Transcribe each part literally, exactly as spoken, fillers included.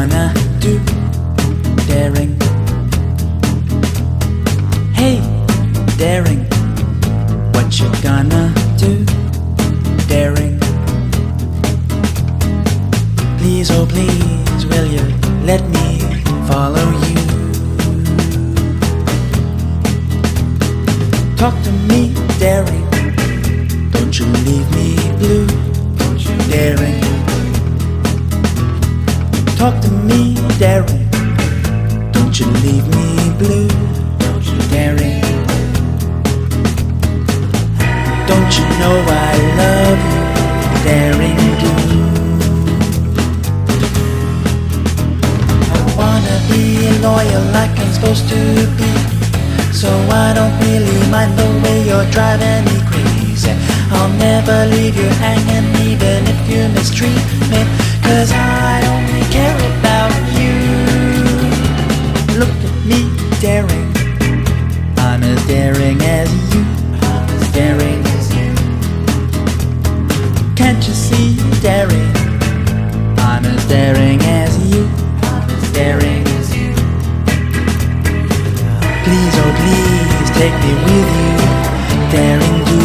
gonna do, daring? Hey, daring, what you gonna do, daring? Please, oh please, will you let me follow you? Talk to me, daring, don't you leave me blue, daring. Talk to me, daring, don't you leave me blue, daring. Don't you know I love you, daring do. I wanna be loyal like I'm supposed to be, so I don't really mind the way you're driving me crazy. I'll never leave you hanging even if you mistreat me, 'cause I only care about you. Look at me, daring, I'm as daring as you, daring. Can't you see, daring, I'm as daring as you, daring. Please, oh please, take me with you, daring do.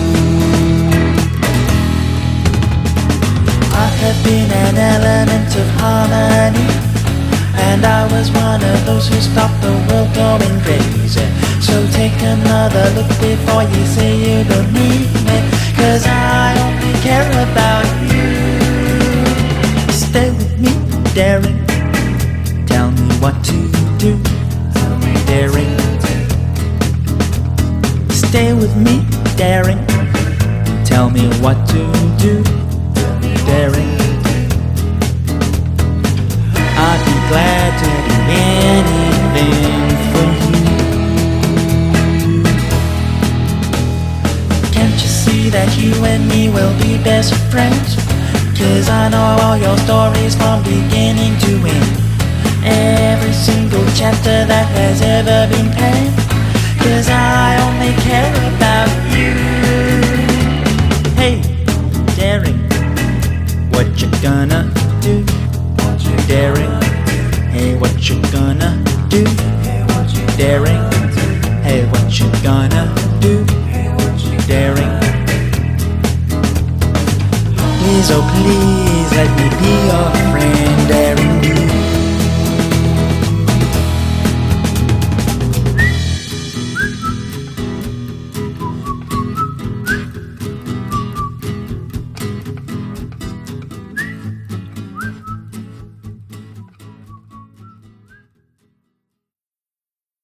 I have been an element of harmony, and I was one of those who stopped the world going crazy. So take another look before you say you don't need me, 'cause I only care about you. Stay with me, daring, tell me what to do, daring. Stay with me, daring, tell me what to do, daring. I'd be glad to do anything for you. Can't you see that you and me will be best friends? 'Cause I know all your stories from beginning to end, every single chapter that has ever been penned, 'cause I only care about you. Hey, daring, what you gonna do, daring? Hey, what you gonna do, daring? Hey, what you gonna do, daring? Please, oh please, let me be your friend, daring do.